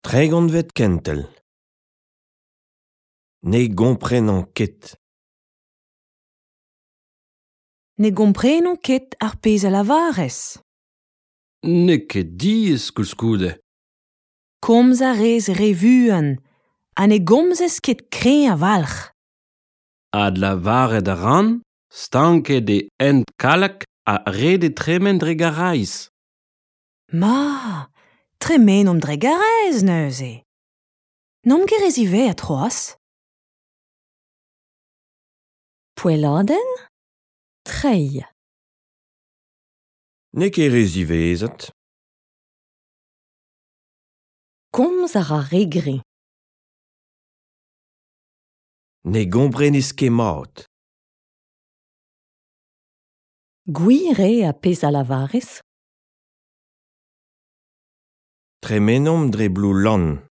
Tregont vet kentel. Ne gomprenan ket. Ne gomprenon ket ar pezh a lavarez. Ne ket diez koulskoude. Komz a rez revuan, ha ne gomzez ket kreñ a valc'h. Ad lavaret a ran, stanket e ent kalak a rede tremen dre garaiz. Ma, tremenom dre garez neuze. N'om ket rezive a troas? Poeladenn? Trei. Ne ket rezivezet. Komz a ra regre. Ne gomprenez ket mat. Gwire a pezh a lavarez? Tremenom dre blou lan.